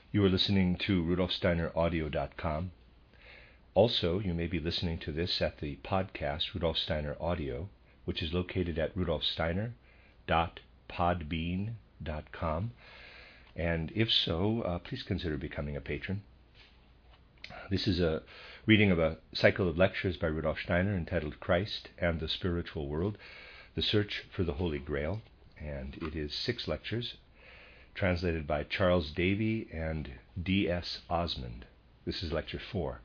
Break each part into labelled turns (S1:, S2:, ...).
S1: You are listening to rudolfsteineraudio.com. Also, you may be listening to this at the podcast Rudolf Steiner Audio, which is located at rudolfsteiner.podbean.com. And if so, please consider becoming a patron. This is a reading of a cycle of lectures by Rudolf Steiner entitled Christ and the Spiritual World, The Search for the Holy Grail. And it is 6 lectures, translated by Charles Davy and D.S. Osmond. This is lecture 4.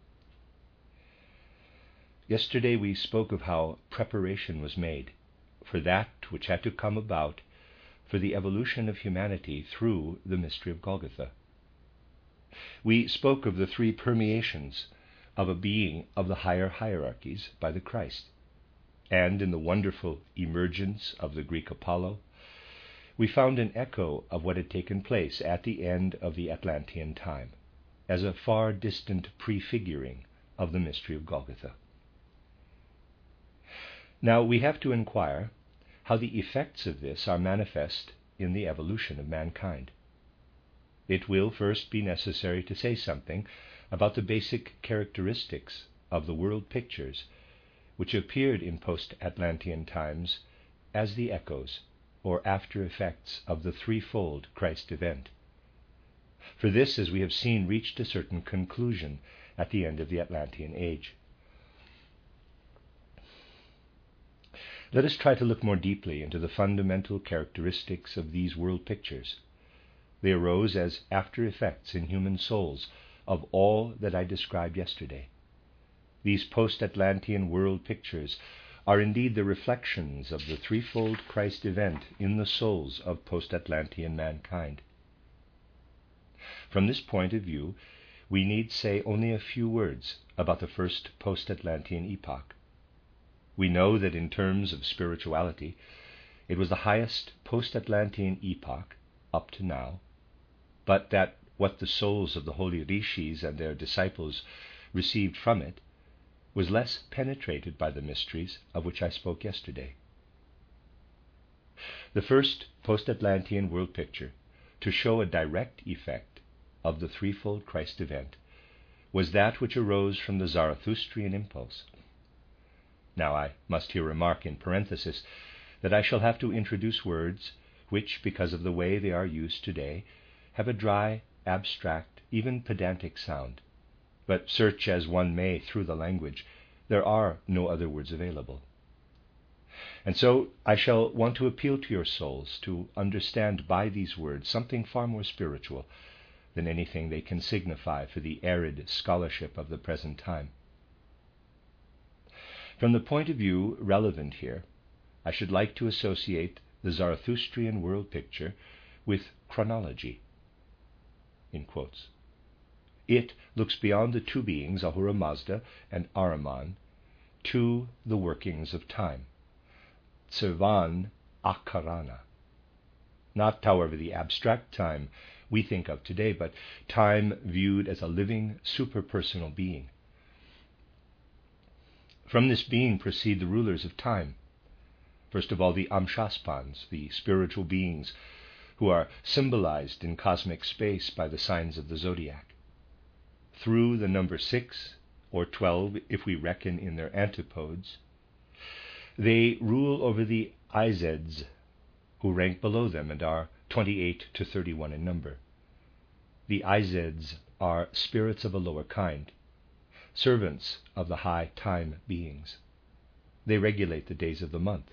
S1: Yesterday we spoke of how preparation was made for that which had to come about for the evolution of humanity through the mystery of Golgotha. We spoke of the 3 permeations of a being of the higher hierarchies by the Christ, and in the wonderful emergence of the Greek Apollo, we found an echo of what had taken place at the end of the Atlantean time, as a far distant prefiguring of the mystery of Golgotha. Now we have to inquire how the effects of this are manifest in the evolution of mankind. It will first be necessary to say something about the basic characteristics of the world pictures which appeared in post-Atlantean times as the echoes or after effects of the threefold Christ event. For this, as we have seen, reached a certain conclusion at the end of the Atlantean age. Let us try to look more deeply into the fundamental characteristics of these world pictures. They arose as after effects in human souls of all that I described yesterday. These post-Atlantean world pictures are indeed the reflections of the threefold Christ event in the souls of post-Atlantean mankind. From this point of view, we need say only a few words about the first post-Atlantean epoch. We know that in terms of spirituality, it was the highest post-Atlantean epoch up to now, but that what the souls of the holy rishis and their disciples received from it was less penetrated by the mysteries of which I spoke yesterday. The first post-Atlantean world picture to show a direct effect of the threefold Christ event was that which arose from the Zarathustrian impulse. Now I must here remark in parenthesis that I shall have to introduce words which, because of the way they are used today, have a dry, abstract, even pedantic sound. But search as one may through the language, there are no other words available. And so I shall want to appeal to your souls to understand by these words something far more spiritual than anything they can signify for the arid scholarship of the present time. From the point of view relevant here, I should like to associate the Zarathustrian world picture with chronology, in quotes. It looks beyond the 2 beings, Ahura Mazda and Ahriman, to the workings of time, Tsirvan Akarana. Not, however, the abstract time we think of today, but time viewed as a living, superpersonal being. From this being proceed the rulers of time. First of all, the Amshaspans, the spiritual beings who are symbolized in cosmic space by the signs of the zodiac. Through the number 6, or 12 if we reckon in their antipodes, they rule over the Izeds, who rank below them and are 28 to 31 in number. The Izeds are spirits of a lower kind, servants of the high time beings. They regulate the days of the month.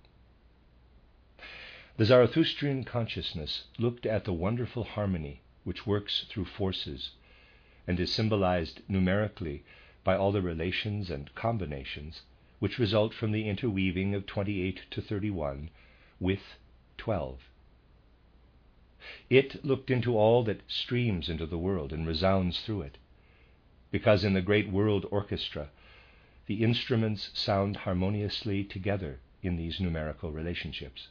S1: The Zarathustrian consciousness looked at the wonderful harmony which works through forces and is symbolized numerically by all the relations and combinations which result from the interweaving of 28 to 31 with 12. It looked into all that streams into the world and resounds through it, because in the great world orchestra, the instruments sound harmoniously together in these numerical relationships.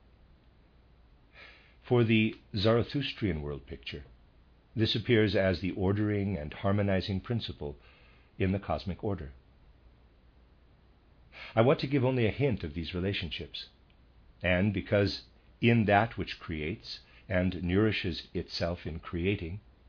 S1: For the Zarathustrian world picture, this appears as the ordering and harmonizing principle in the cosmic order. I want to give only a hint of these relationships, and because in that which creates and nourishes itself in creating,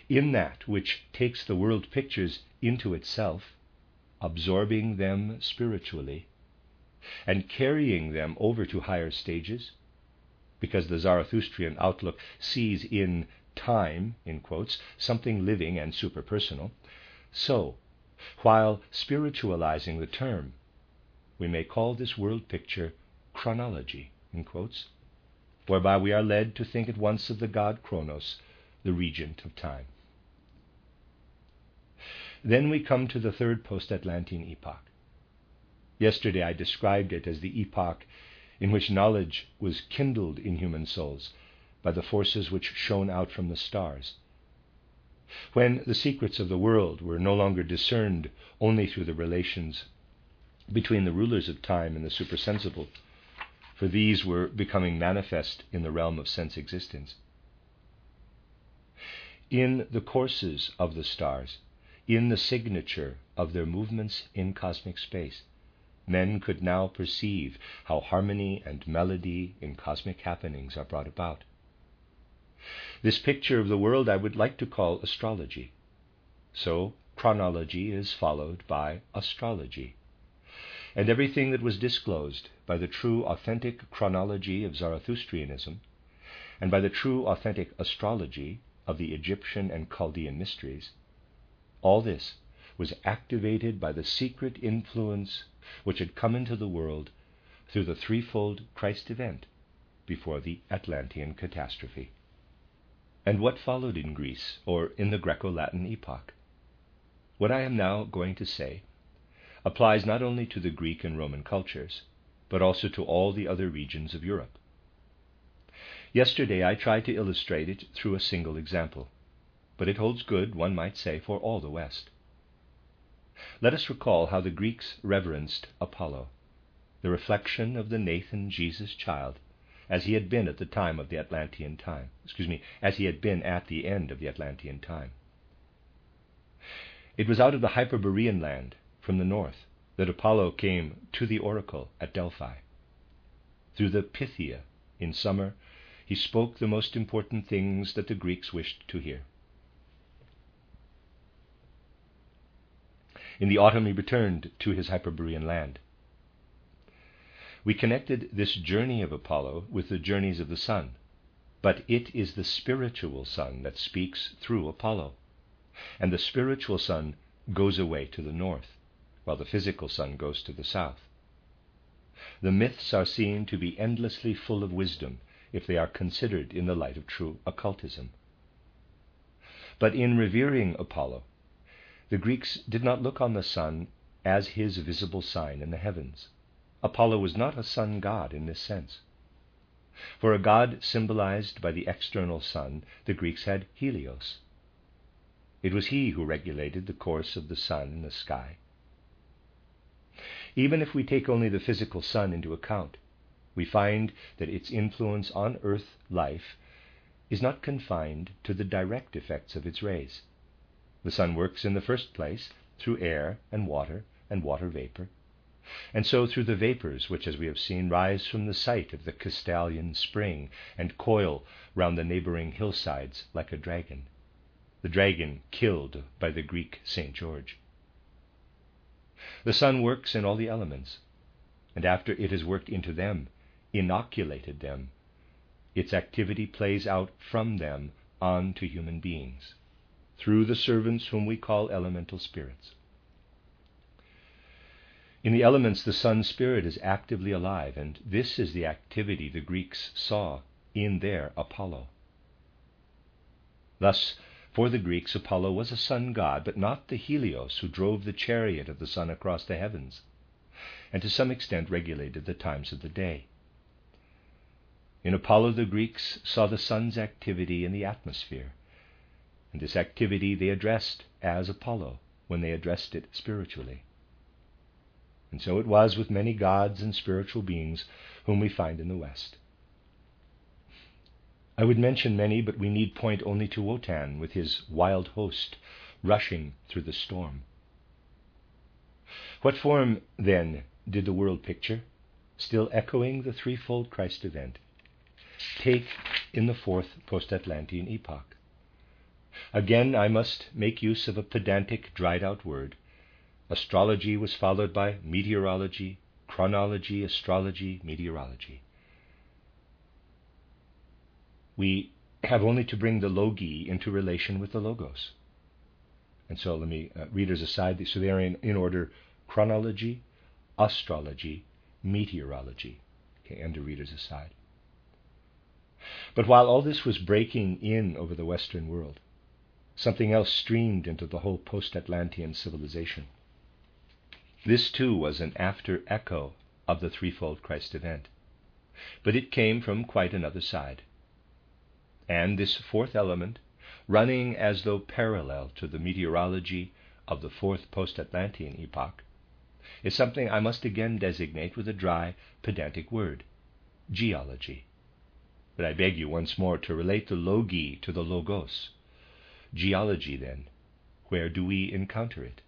S1: in that which takes the world pictures into itself, absorbing them spiritually, and carrying them over to higher stages, because the Zarathustrian outlook sees in time, in quotes, something living and superpersonal. So, while spiritualizing the term, we may call this world picture chronology, in quotes, whereby we are led to think at once of the god Kronos, the regent of time. Then we come to the third post-Atlantean epoch. Yesterday I described it as the epoch in which knowledge was kindled in human souls by the forces which shone out from the stars, when the secrets of the world were no longer discerned only through the relations between the rulers of time and the supersensible, for these were becoming manifest in the realm of sense existence. In the courses of the stars, in the signature of their movements in cosmic space, men could now perceive how harmony and melody in cosmic happenings are brought about. This picture of the world I would like to call astrology. So chronology is followed by astrology. And everything that was disclosed by the true authentic chronology of Zarathustrianism and by the true authentic astrology of the Egyptian and Chaldean mysteries, all this was activated by the secret influence which had come into the world through the threefold Christ event before the Atlantean catastrophe. And what followed in Greece, or in the Greco-Latin epoch? What I am now going to say applies not only to the Greek and Roman cultures, but also to all the other regions of Europe. Yesterday I tried to illustrate it through a single example, but it holds good, one might say, for all the West. Let us recall how the Greeks reverenced Apollo, the reflection of the Nathan Jesus child, as he had been at the time of the Atlantean time. As he had been at the end of the Atlantean time. It was out of the Hyperborean land, from the north, that Apollo came to the oracle at Delphi. Through the Pythia, in summer, he spoke the most important things that the Greeks wished to hear. In the autumn he returned to his Hyperborean land. We connected this journey of Apollo with the journeys of the sun, but it is the spiritual sun that speaks through Apollo, and the spiritual sun goes away to the north, while the physical sun goes to the south. The myths are seen to be endlessly full of wisdom if they are considered in the light of true occultism. But in revering Apollo, the Greeks did not look on the sun as his visible sign in the heavens. Apollo was not a sun god in this sense. For a god symbolized by the external sun, the Greeks had Helios. It was he who regulated the course of the sun in the sky. Even if we take only the physical sun into account, we find that its influence on earth life is not confined to the direct effects of its rays. The sun works in the first place through air and water vapor, and so through the vapors which, as we have seen, rise from the site of the Castalian spring and coil round the neighboring hillsides like a dragon, the dragon killed by the Greek St. George. The sun works in all the elements, and after it has worked into them, inoculated them, its activity plays out from them on to human beings, through the servants whom we call elemental spirits. In the elements, the sun spirit is actively alive, and this is the activity the Greeks saw in their Apollo. Thus, for the Greeks, Apollo was a sun god, but not the Helios who drove the chariot of the sun across the heavens, and to some extent regulated the times of the day. In Apollo, the Greeks saw the sun's activity in the atmosphere, and this activity they addressed as Apollo when they addressed it spiritually. And so it was with many gods and spiritual beings whom we find in the West. I would mention many, but we need point only to Wotan with his wild host rushing through the storm. What form, then, did the world picture, still echoing the threefold Christ event, take in the fourth post-Atlantean epoch? Again, I must make use of a pedantic, dried-out word. Astrology was followed by meteorology, chronology, astrology, meteorology. We have only to bring the logi into relation with the logos. And so let me, readers aside, so they are in order: chronology, astrology, meteorology. Okay, and the readers aside. But while all this was breaking in over the Western world, something else streamed into the whole post-Atlantean civilization. This too was an after echo of the threefold Christ event, but it came from quite another side. And this fourth element, running as though parallel to the meteorology of the fourth post-Atlantean epoch, is something I must again designate with a dry, pedantic word: geology. But I beg you once more to relate the logi to the logos. Geology, then, where do we encounter it?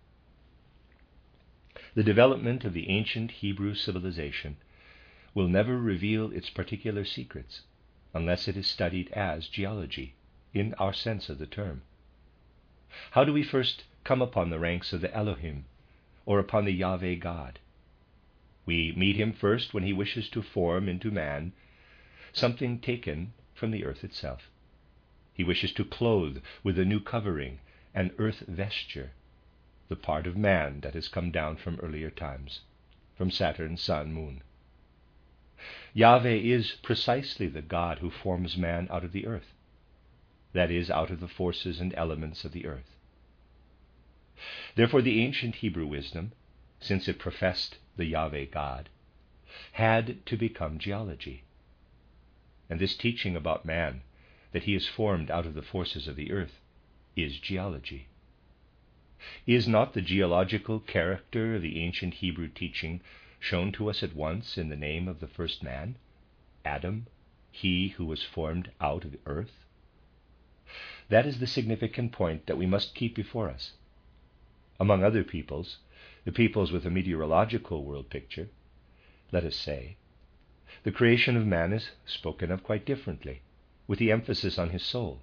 S1: The development of the ancient Hebrew civilization will never reveal its particular secrets unless it is studied as geology, in our sense of the term. How do we first come upon the ranks of the Elohim, or upon the Yahweh God? We meet him first when he wishes to form into man something taken from the earth itself. He wishes to clothe with a new covering, an earth vesture, the part of man that has come down from earlier times, from Saturn, sun, moon. Yahweh is precisely the God who forms man out of the earth, that is, out of the forces and elements of the earth. Therefore the ancient Hebrew wisdom, since it professed the Yahweh God, had to become geology. And this teaching about man, that he is formed out of the forces of the earth, is geology. Is not the geological character of the ancient Hebrew teaching shown to us at once in the name of the first man, Adam, he who was formed out of earth? That is the significant point that we must keep before us. Among other peoples, the peoples with a meteorological world picture, let us say, the creation of man is spoken of quite differently, with the emphasis on his soul.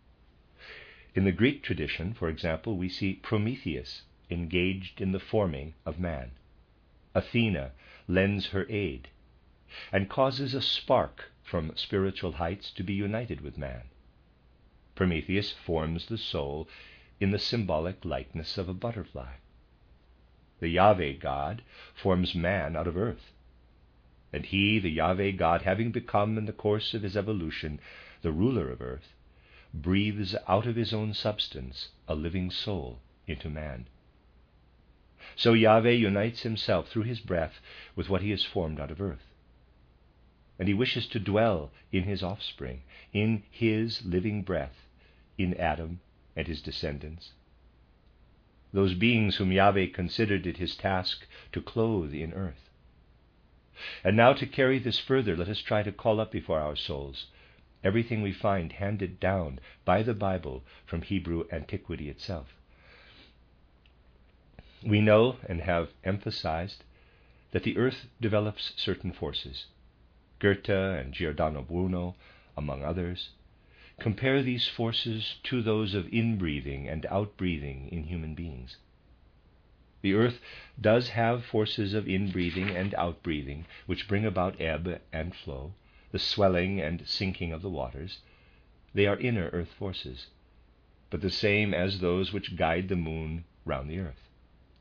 S1: In the Greek tradition, for example, we see Prometheus engaged in the forming of man. Athena lends her aid and causes a spark from spiritual heights to be united with man. Prometheus forms the soul in the symbolic likeness of a butterfly. The Yahweh God forms man out of earth. And he, the Yahweh God, having become in the course of his evolution the ruler of earth, breathes out of his own substance a living soul into man. So Yahweh unites himself through his breath with what he has formed out of earth. And he wishes to dwell in his offspring, in his living breath, in Adam and his descendants, those beings whom Yahweh considered it his task to clothe in earth. And now, to carry this further, let us try to call up before our souls everything we find handed down by the Bible from Hebrew antiquity itself. We know and have emphasized that the earth develops certain forces. Goethe and Giordano Bruno, among others, compare these forces to those of inbreathing and outbreathing in human beings. The earth does have forces of inbreathing and outbreathing, which bring about ebb and flow, the swelling and sinking of the waters. They are inner earth forces, but the same as those which guide the moon round the earth.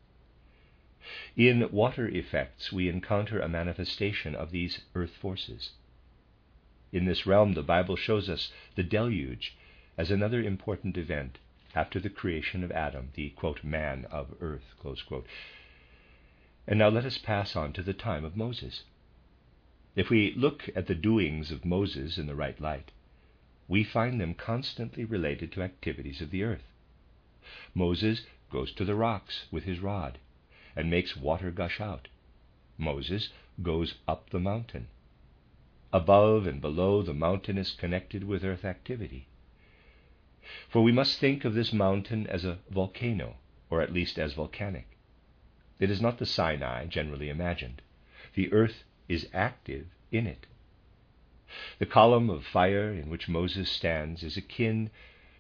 S1: In water effects, we encounter a manifestation of these earth forces. In this realm, the Bible shows us the deluge as another important event after the creation of Adam, the, quote, man of earth, close quote. And now let us pass on to the time of Moses. If we look at the doings of Moses in the right light, we find them constantly related to activities of the earth. Moses goes to the rocks with his rod and makes water gush out. Moses goes up the mountain. Above and below the mountain is connected with earth activity. For we must think of this mountain as a volcano, or at least as volcanic. It is not the Sinai generally imagined. The earth is active in it. The column of fire in which Moses stands is akin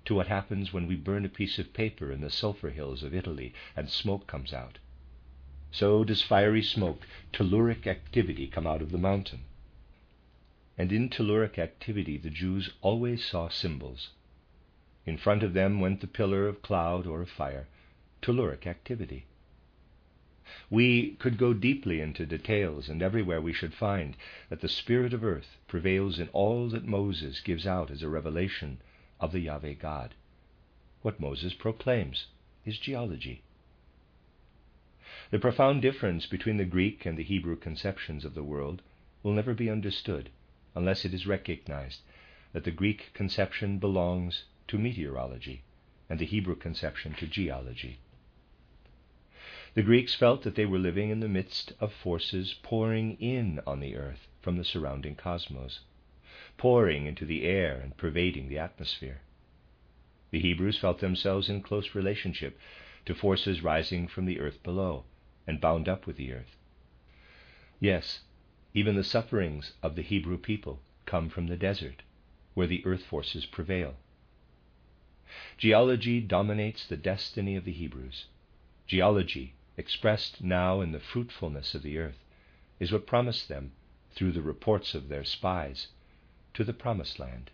S1: to what happens when we burn a piece of paper in the sulfur hills of Italy and smoke comes out. So does fiery smoke, telluric activity, come out of the mountain. And in telluric activity the Jews always saw symbols. In front of them went the pillar of cloud or of fire, telluric activity. We could go deeply into details, and everywhere we should find that the spirit of earth prevails in all that Moses gives out as a revelation of the Yahweh God. What Moses proclaims is geology. The profound difference between the Greek and the Hebrew conceptions of the world will never be understood unless it is recognized that the Greek conception belongs to meteorology and the Hebrew conception to geology. The Greeks felt that they were living in the midst of forces pouring in on the earth from the surrounding cosmos, pouring into the air and pervading the atmosphere. The Hebrews felt themselves in close relationship to forces rising from the earth below and bound up with the earth. Yes, even the sufferings of the Hebrew people come from the desert, where the earth forces prevail. Geology dominates the destiny of the Hebrews. Geology, expressed now in the fruitfulness of the earth, is what promised them, through the reports of their spies, to the promised land.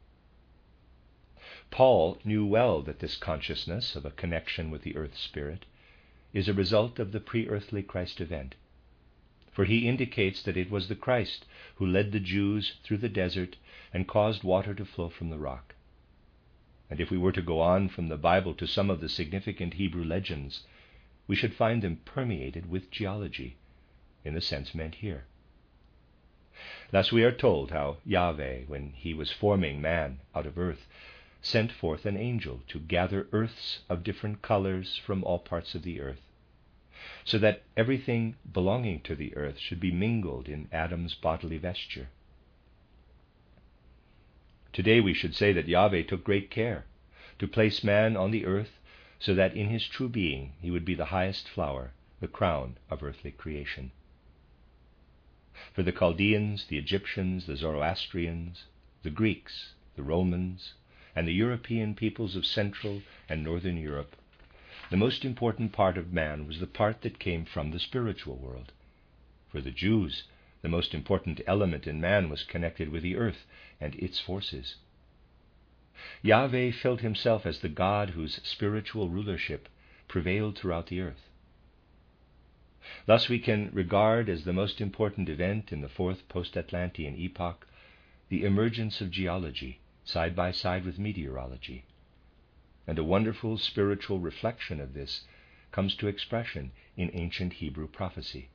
S1: Paul knew well that this consciousness of a connection with the earth spirit is a result of the pre-earthly Christ event, for he indicates that it was the Christ who led the Jews through the desert and caused water to flow from the rock. And if we were to go on from the Bible to some of the significant Hebrew legends, we should find them permeated with geology, in the sense meant here. Thus we are told how Yahweh, when he was forming man out of earth, sent forth an angel to gather earths of different colors from all parts of the earth, so that everything belonging to the earth should be mingled in Adam's bodily vesture. Today we should say that Yahweh took great care to place man on the earth so that in his true being he would be the highest flower, the crown of earthly creation. For the Chaldeans, the Egyptians, the Zoroastrians, the Greeks, the Romans, and the European peoples of Central and Northern Europe, the most important part of man was the part that came from the spiritual world. For the Jews, the most important element in man was connected with the earth and its forces. Yahweh felt himself as the God whose spiritual rulership prevailed throughout the earth. Thus we can regard as the most important event in the fourth post-Atlantean epoch the emergence of geology side by side with meteorology. And a wonderful spiritual reflection of this comes to expression in ancient Hebrew prophecy.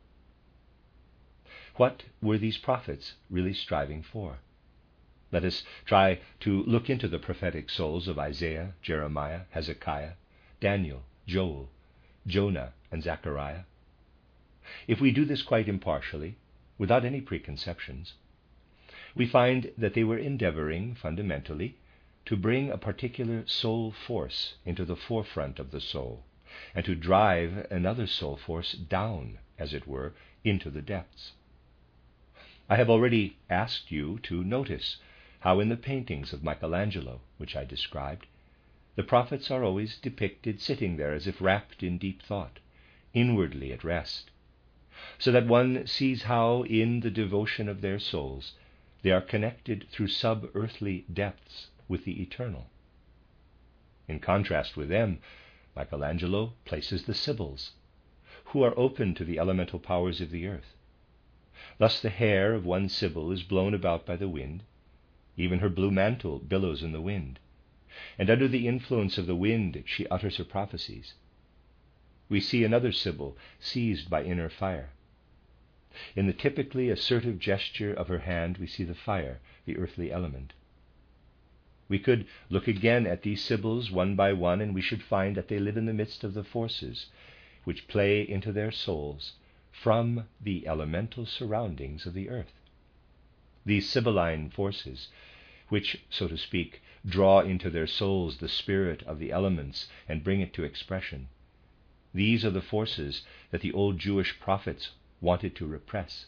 S1: What were these prophets really striving for? Let us try to look into the prophetic souls of Isaiah, Jeremiah, Hezekiah, Daniel, Joel, Jonah, and Zechariah. If we do this quite impartially, without any preconceptions, we find that they were endeavoring, fundamentally, to bring a particular soul force into the forefront of the soul, and to drive another soul force down, as it were, into the depths. I have already asked you to notice how in the paintings of Michelangelo, which I described, the prophets are always depicted sitting there as if wrapped in deep thought, inwardly at rest, so that one sees how in the devotion of their souls they are connected through sub-earthly depths with the eternal. In contrast with them, Michelangelo places the Sibyls, who are open to the elemental powers of the earth. Thus the hair of one Sibyl is blown about by the wind, even her blue mantle billows in the wind, and under the influence of the wind she utters her prophecies. We see another Sibyl seized by inner fire. In the typically assertive gesture of her hand we see the fire, the earthly element. We could look again at these Sibyls one by one, and we should find that they live in the midst of the forces which play into their souls from the elemental surroundings of the earth. These Sibylline forces, which, so to speak, draw into their souls the spirit of the elements and bring it to expression, these are the forces that the old Jewish prophets wanted to repress.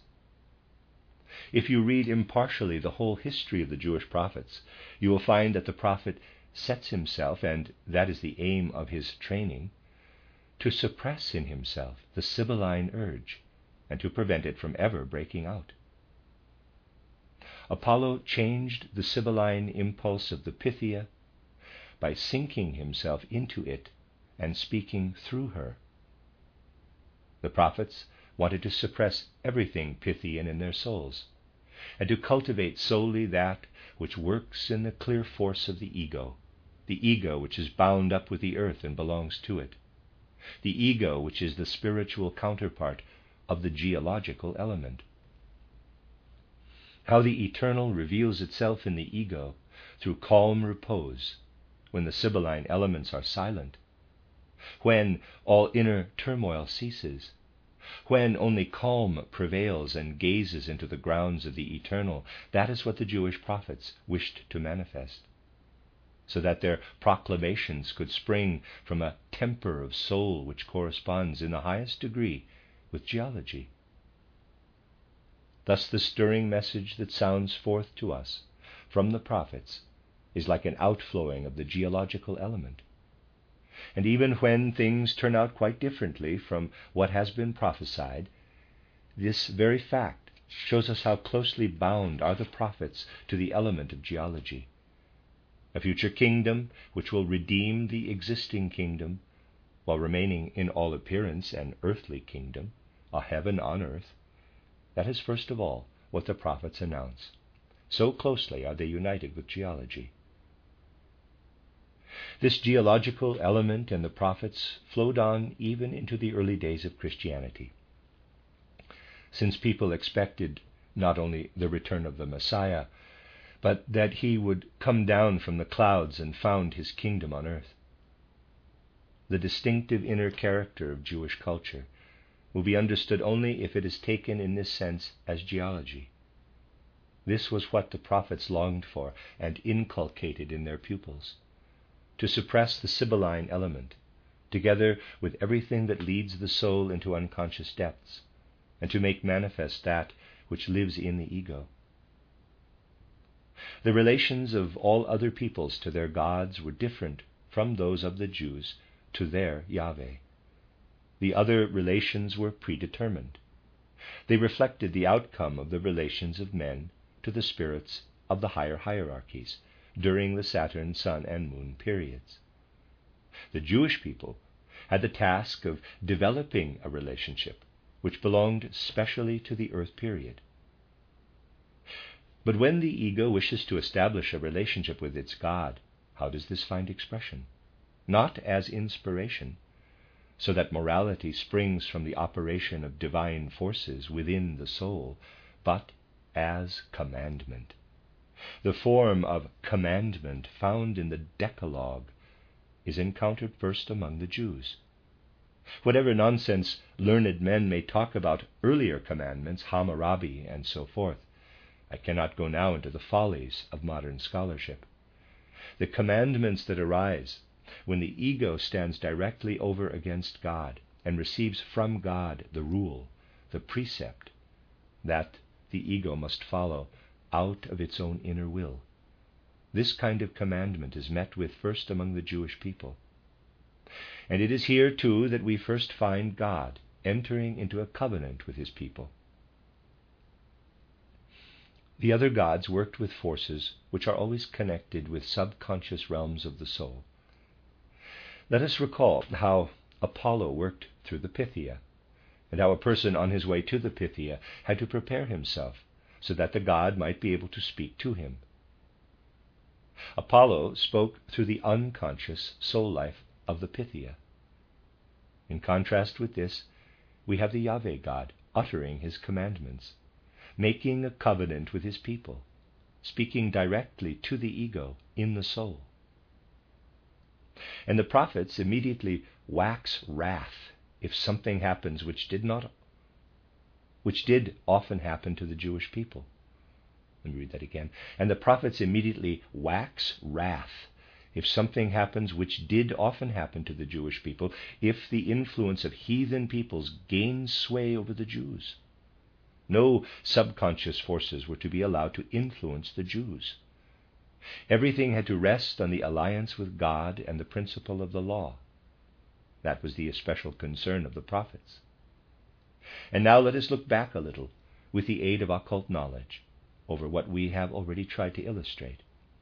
S1: If you read impartially the whole history of the Jewish prophets, you will find that the prophet sets himself, and that is the aim of his training, to suppress in himself the Sibylline urge and to prevent it from ever breaking out. Apollo changed the Sibylline impulse of the Pythia by sinking himself into it and speaking through her. The prophets wanted to suppress everything Pythian in their souls, and to cultivate solely that which works in the clear force of the ego which is bound up with the earth and belongs to it, the ego which is the spiritual counterpart of the geological element. How the eternal reveals itself in the ego through calm repose, when the Sibylline elements are silent, when all inner turmoil ceases, when only calm prevails and gazes into the grounds of the eternal. That is what the Jewish prophets wished to manifest, so that their proclamations could spring from a temper of soul which corresponds in the highest degree with geology. Thus the stirring message that sounds forth to us from the prophets is like an outflowing of the geological element. And even when things turn out quite differently from what has been prophesied, this very fact shows us how closely bound are the prophets to the element of geology. A future kingdom which will redeem the existing kingdom, while remaining in all appearance an earthly kingdom, a heaven on earth. That is first of all what the prophets announce. So closely are they united with geology. This geological element and the prophets flowed on even into the early days of Christianity, since people expected not only the return of the Messiah, but that he would come down from the clouds and found his kingdom on earth. The distinctive inner character of Jewish culture will be understood only if it is taken in this sense as geology. This was what the prophets longed for and inculcated in their pupils, to suppress the Sibylline element, together with everything that leads the soul into unconscious depths, and to make manifest that which lives in the ego. The relations of all other peoples to their gods were different from those of the Jews to their Yahweh. The other relations were predetermined. They reflected the outcome of the relations of men to the spirits of the higher hierarchies during the Saturn, Sun, and Moon periods. The Jewish people had the task of developing a relationship which belonged specially to the earth period. But when the ego wishes to establish a relationship with its God, how does this find expression? Not as inspiration, so that morality springs from the operation of divine forces within the soul, but as commandment. The form of commandment found in the Decalogue is encountered first among the Jews. Whatever nonsense learned men may talk about earlier commandments, Hammurabi and so forth, I cannot go now into the follies of modern scholarship. The commandments that arise when the ego stands directly over against God and receives from God the rule, the precept, that the ego must follow out of its own inner will. This kind of commandment is met with first among the Jewish people. And it is here, too, that we first find God entering into a covenant with his people. The other gods worked with forces which are always connected with subconscious realms of the soul. Let us recall how Apollo worked through the Pythia, and how a person on his way to the Pythia had to prepare himself so that the god might be able to speak to him. Apollo spoke through the unconscious soul life of the Pythia. In contrast with this, we have the Yahweh God uttering his commandments, making a covenant with his people, speaking directly to the ego in the soul. And the prophets immediately wax wrath if something happens which did often happen to the Jewish people. Let me read that again. And the prophets immediately wax wrath if something happens which did often happen to the Jewish people, if the influence of heathen peoples gained sway over the Jews. No subconscious forces were to be allowed to influence the Jews. Everything had to rest on the alliance with God and the principle of the law. That was the especial concern of the prophets. And now let us look back a little, with the aid of occult knowledge, over what we have already tried to illustrate.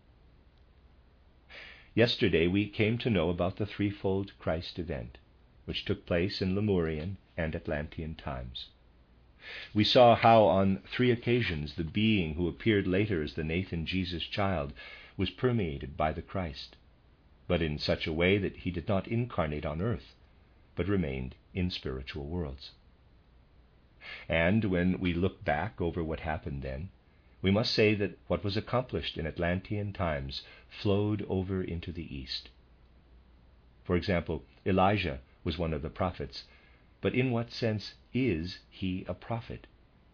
S1: Yesterday we came to know about the threefold Christ event, which took place in Lemurian and Atlantean times. We saw how on 3 occasions the being who appeared later as the Nathan Jesus child was permeated by the Christ, but in such a way that he did not incarnate on earth, but remained in spiritual worlds. And when we look back over what happened then, we must say that what was accomplished in Atlantean times flowed over into the East. For example, Elijah was one of the prophets, but in what sense is he a prophet?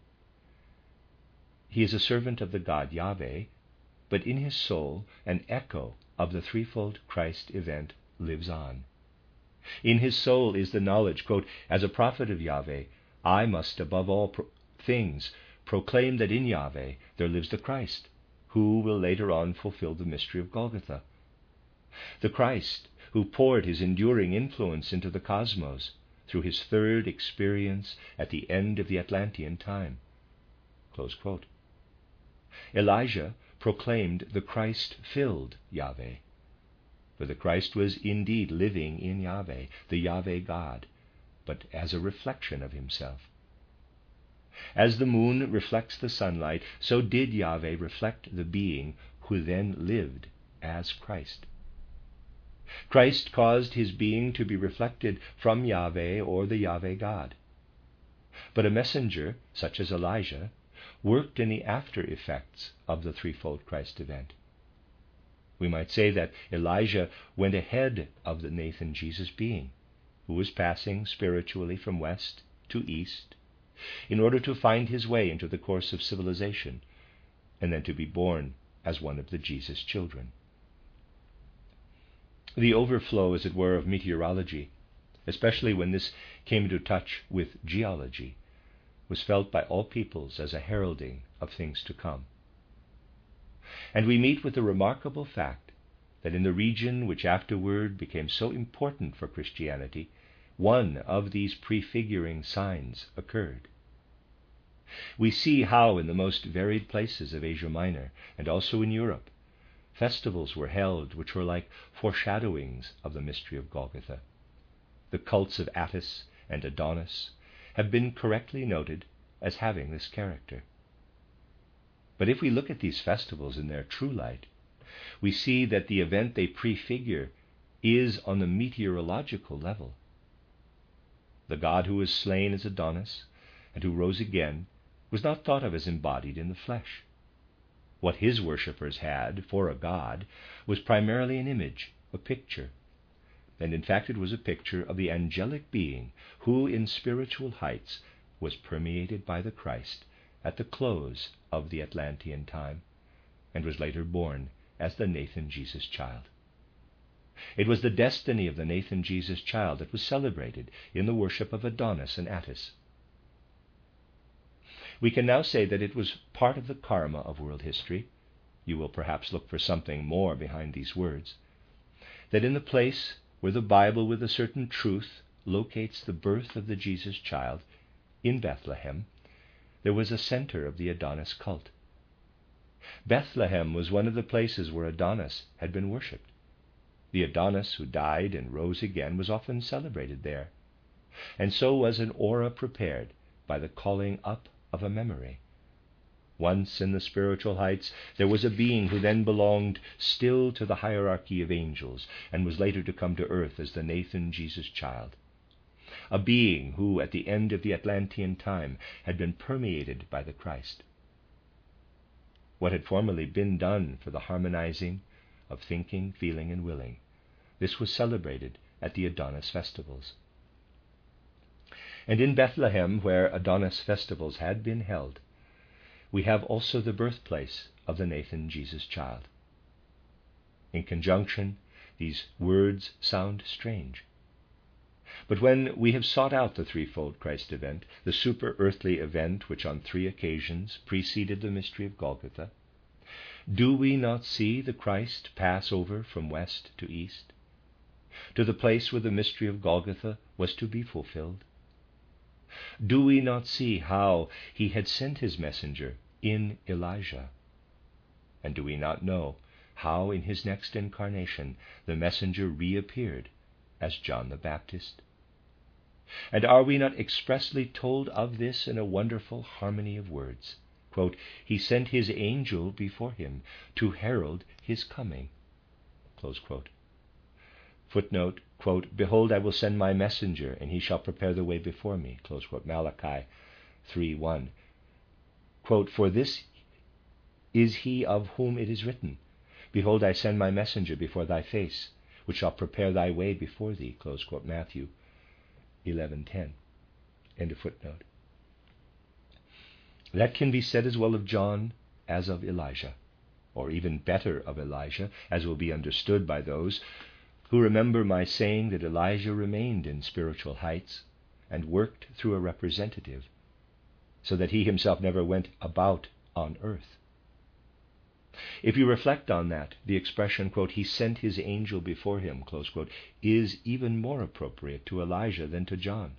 S1: He is a servant of the God Yahweh, but in his soul an echo of the threefold Christ event lives on. In his soul is the knowledge, quote, as a prophet of Yahweh, I must above all things proclaim that in Yahweh there lives the Christ, who will later on fulfill the mystery of Golgotha. The Christ who poured his enduring influence into the cosmos through his third experience at the end of the Atlantean time. Close quote. Elijah proclaimed the Christ-filled Yahweh, for the Christ was indeed living in Yahweh, the Yahweh God, but as a reflection of himself. As the moon reflects the sunlight, so did Yahweh reflect the being who then lived as Christ. Christ caused his being to be reflected from Yahweh or the Yahweh God. But a messenger, such as Elijah, worked in the after effects of the threefold Christ event. We might say that Elijah went ahead of the Nathan Jesus being, who was passing spiritually from west to east, in order to find his way into the course of civilization, and then to be born as one of the Jesus children. The overflow, as it were, of meteorology, especially when this came into touch with geology, was felt by all peoples as a heralding of things to come. And we meet with the remarkable fact that in the region which afterward became so important for Christianity, one of these prefiguring signs occurred. We see how in the most varied places of Asia Minor, and also in Europe, festivals were held which were like foreshadowings of the mystery of Golgotha. The cults of Attis and Adonis have been correctly noted as having this character. But if we look at these festivals in their true light, we see that the event they prefigure is on the meteorological level. The God who was slain as Adonis and who rose again was not thought of as embodied in the flesh. What his worshippers had for a God was primarily an image, a picture. And in fact it was a picture of the angelic being who in spiritual heights was permeated by the Christ at the close of the Atlantean time, and was later born as the Nathan Jesus child. It was the destiny of the Nathan Jesus child that was celebrated in the worship of Adonis and Attis. We can now say that it was part of the karma of world history. You will perhaps look for something more behind these words. That in the place where the Bible with a certain truth locates the birth of the Jesus child, in Bethlehem, there was a center of the Adonis cult. Bethlehem was one of the places where Adonis had been worshipped. The Adonis who died and rose again was often celebrated there, and so was an aura prepared by the calling up of a memory. Once in the spiritual heights, there was a being who then belonged still to the hierarchy of angels and was later to come to earth as the Nathan Jesus child. A being who, at the end of the Atlantean time, had been permeated by the Christ. What had formerly been done for the harmonizing of thinking, feeling, and willing, this was celebrated at the Adonis festivals. And in Bethlehem, where Adonis festivals had been held, we have also the birthplace of the Nathan Jesus child. In conjunction, these words sound strange. But when we have sought out the threefold Christ event, the super-earthly event which on 3 occasions preceded the mystery of Golgotha, Do we not see the Christ pass over from west to east, to the place where the mystery of Golgotha was to be fulfilled? Do we not see how he had sent his messenger in Elijah? And do we not know how in his next incarnation the messenger reappeared as John the Baptist? And are we not expressly told of this in a wonderful harmony of words? Quote, he sent his angel before him to herald his coming. Close quote. Footnote, quote, behold, I will send my messenger, and he shall prepare the way before me. Close quote. Malachi 3:1. Quote, for this is he of whom it is written, behold, I send my messenger before thy face, which shall prepare thy way before thee. Close quote. Matthew 11:10. End of footnote. That can be said as well of John as of Elijah, or even better of Elijah, as will be understood by those who remember my saying that Elijah remained in spiritual heights and worked through a representative, so that he himself never went about on earth. If you reflect on that, the expression, quote, he sent his angel before him, close quote, is even more appropriate to Elijah than to John.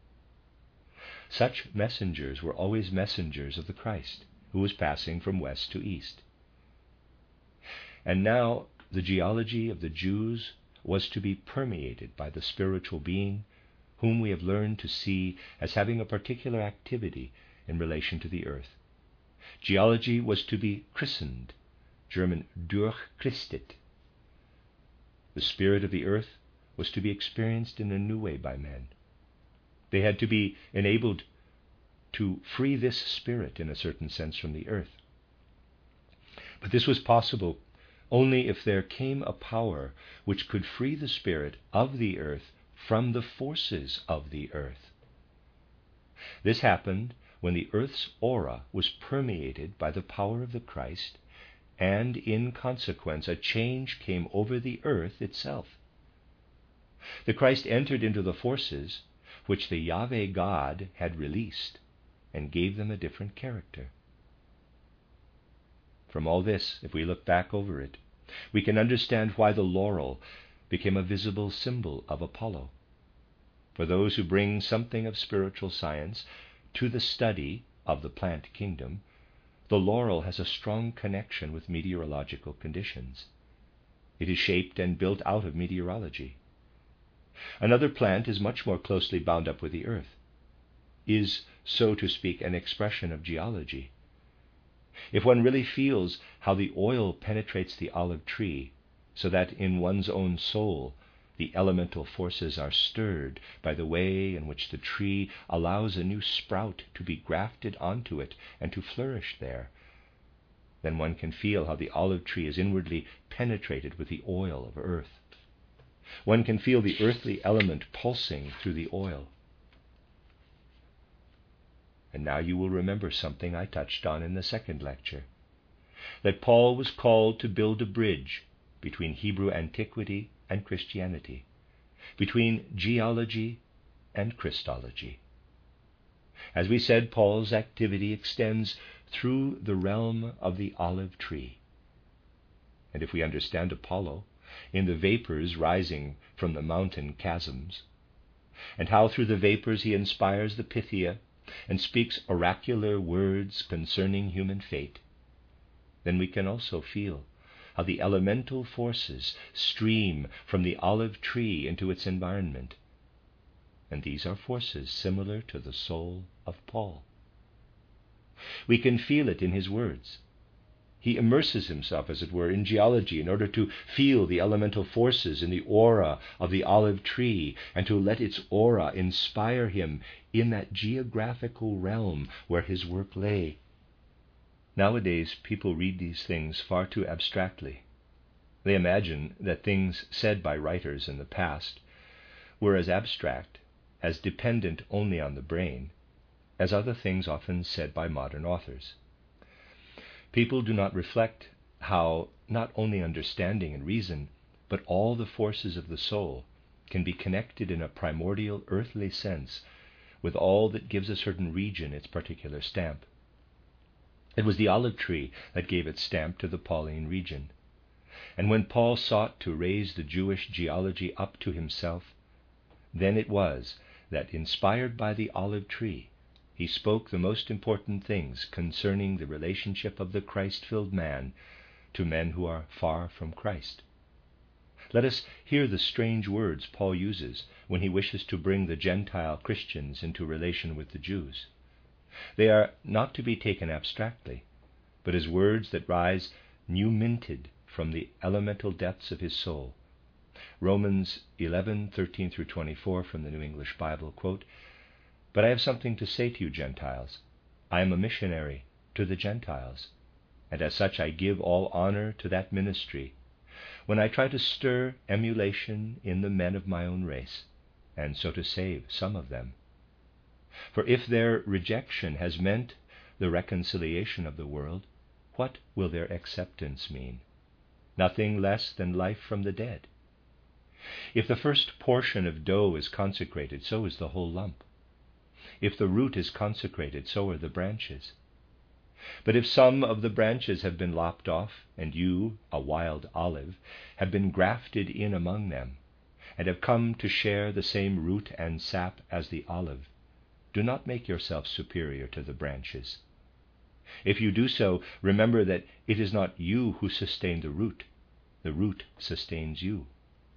S1: Such messengers were always messengers of the Christ, who was passing from west to east. And now the geology of the Jews was to be permeated by the spiritual being whom we have learned to see as having a particular activity in relation to the earth. Geology was to be christened, German durchchristet. The spirit of the earth was to be experienced in a new way by men. They had to be enabled to free this spirit, in a certain sense, from the earth. But this was possible only if there came a power which could free the spirit of the earth from the forces of the earth. This happened when the earth's aura was permeated by the power of the Christ, and in consequence a change came over the earth itself. The Christ entered into the forces which the Yahweh God had released and gave them a different character. From all this, if we look back over it, we can understand why the laurel became a visible symbol of Apollo. For those who bring something of spiritual science to the study of the plant kingdom, the laurel has a strong connection with meteorological conditions. It is shaped and built out of meteorology. Another plant is much more closely bound up with the earth, is, so to speak, an expression of geology. If one really feels how the oil penetrates the olive tree, so that in one's own soul the elemental forces are stirred by the way in which the tree allows a new sprout to be grafted onto it and to flourish there, then one can feel how the olive tree is inwardly penetrated with the oil of earth. One can feel the earthly element pulsing through the oil. And now you will remember something I touched on in the second lecture, that Paul was called to build a bridge between Hebrew antiquity and Christianity, between geology and Christology. As we said, Paul's activity extends through the realm of the olive tree. And if we understand Apollo in the vapors rising from the mountain chasms, and how through the vapors he inspires the Pythia and speaks oracular words concerning human fate, then we can also feel how the elemental forces stream from the olive tree into its environment. And these are forces similar to the soul of Paul. We can feel it in his words. He immerses himself, as it were, in geology in order to feel the elemental forces in the aura of the olive tree and to let its aura inspire him in that geographical realm where his work lay. Nowadays, people read these things far too abstractly. They imagine that things said by writers in the past were as abstract, as dependent only on the brain, as are the things often said by modern authors. People do not reflect how not only understanding and reason, but all the forces of the soul can be connected in a primordial earthly sense with all that gives a certain region its particular stamp. It was the olive tree that gave its stamp to the Pauline region. And when Paul sought to raise the Jewish geology up to himself, then it was that, inspired by the olive tree, he spoke the most important things concerning the relationship of the Christ-filled man to men who are far from Christ. Let us hear the strange words Paul uses when he wishes to bring the Gentile Christians into relation with the Jews. They are not to be taken abstractly, but as words that rise new-minted from the elemental depths of his soul. Romans 11:13 through 24 from the New English Bible, quote, "But I have something to say to you Gentiles. I am a missionary to the Gentiles, and as such I give all honor to that ministry, when I try to stir emulation in the men of my own race, and so to save some of them. For if their rejection has meant the reconciliation of the world, what will their acceptance mean? Nothing less than life from the dead. If the first portion of dough is consecrated, so is the whole lump. If the root is consecrated, so are the branches. But if some of the branches have been lopped off, and you, a wild olive, have been grafted in among them, and have come to share the same root and sap as the olive, do not make yourself superior to the branches. If you do so, remember that it is not you who sustain the root sustains you."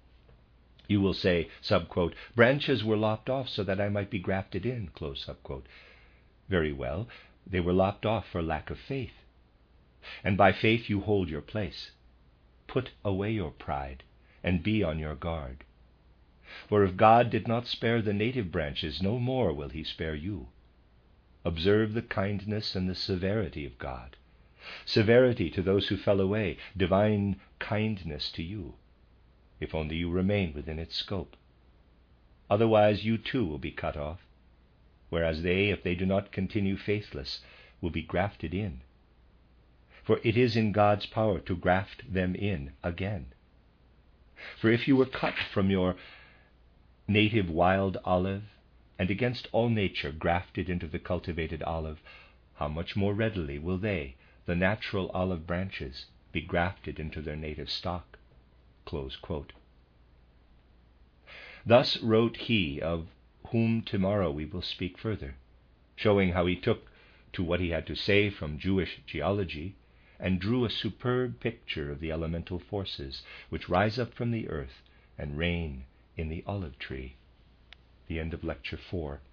S1: You will say, subquote, "Branches were lopped off so that I might be grafted in," close subquote. Very well, they were lopped off for lack of faith. And by faith you hold your place. Put away your pride and be on your guard. For if God did not spare the native branches, no more will he spare you. Observe the kindness and the severity of God. Severity to those who fell away, divine kindness to you, if only you remain within its scope. Otherwise you too will be cut off, whereas they, if they do not continue faithless, will be grafted in. For it is in God's power to graft them in again. For if you were cut from your native wild olive, and against all nature grafted into the cultivated olive, how much more readily will they, the natural olive branches, be grafted into their native stock?" Close quote. Thus wrote he of whom tomorrow we will speak further, showing how he took to what he had to say from Jewish geology and drew a superb picture of the elemental forces which rise up from the earth and reign in the olive tree. The end of Lecture 4.